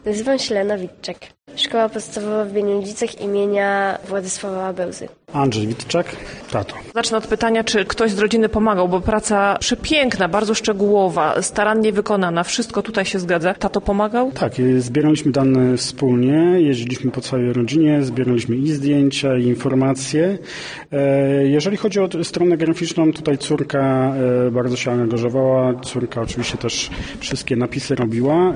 Nazywam się Lena Witczak. Szkoła podstawowa w Bieniędzicach imienia Władysława Bełzy. Andrzej Witczak, tato. Zacznę od pytania, czy ktoś z rodziny pomagał, bo praca przepiękna, bardzo szczegółowa, starannie wykonana, wszystko tutaj się zgadza. Tato pomagał? Tak, zbieraliśmy dane wspólnie, jeździliśmy po całej rodzinie, zbieraliśmy i zdjęcia, i informacje. Jeżeli chodzi o stronę graficzną, tutaj córka bardzo się angażowała, córka oczywiście też wszystkie napisy robiła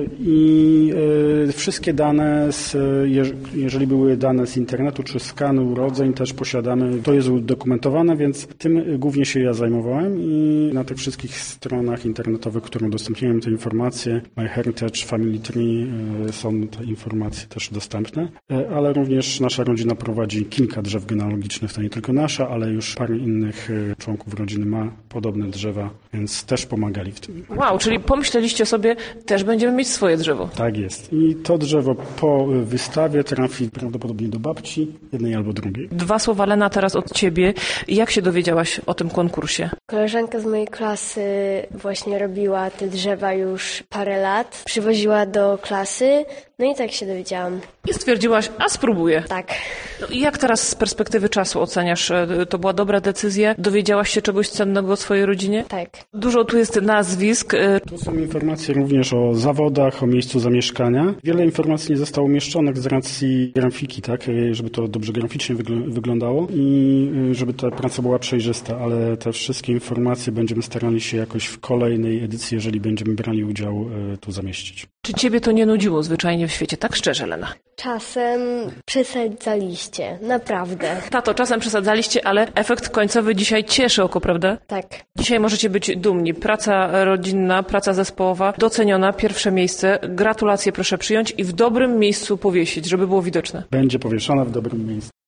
i wszystkie dane, jeżeli były dane z internetu czy skanu urodzeń, też posiadamy. To jest udokumentowane, więc tym głównie się ja zajmowałem i na tych wszystkich stronach internetowych, które udostępniałem te informacje, MyHeritage, Family Tree, są te informacje też dostępne, ale również nasza rodzina prowadzi kilka drzew genealogicznych, to nie tylko nasza, ale już parę innych członków rodziny ma podobne drzewa, więc też pomagali w tym. Wow, czyli pomyśleliście sobie, też będziemy mieć swoje drzewo. Tak jest. I to drzewo po wystawie trafi prawdopodobnie do babci, jednej albo drugiej. 2 słowa, Lena, teraz od ciebie. Jak się dowiedziałaś o tym konkursie? Koleżanka z mojej klasy właśnie robiła te drzewa już parę lat. Przywoziła do klasy, no i tak się dowiedziałam. I stwierdziłaś, a spróbuję. Tak. No i jak teraz z perspektywy czasu oceniasz? To była dobra decyzja? Dowiedziałaś się czegoś cennego o swojej rodzinie? Tak. Dużo tu jest nazwisk. Tu są informacje również o zawodach, o miejscu zamieszkania. Wiele informacji nie zostało umieszczonych z racji grafiki, tak, żeby to dobrze graficznie wyglądało i żeby ta praca była przejrzysta, ale te wszystkie informacje będziemy starali się jakoś w kolejnej edycji, jeżeli będziemy brali udział, tu zamieścić. Czy ciebie to nie nudziło zwyczajnie w świecie? Tak szczerze, Lena. Czasem przesadzaliście, naprawdę. Tato, czasem przesadzaliście, ale efekt końcowy dzisiaj cieszy oko, prawda? Tak. Dzisiaj możecie być dumni. Praca rodzinna, praca zespołowa, doceniona, pierwsze miejsce. Gratulacje proszę przyjąć i w dobrym miejscu powiesić, żeby było widoczne. Będzie powieszona w dobrym miejscu.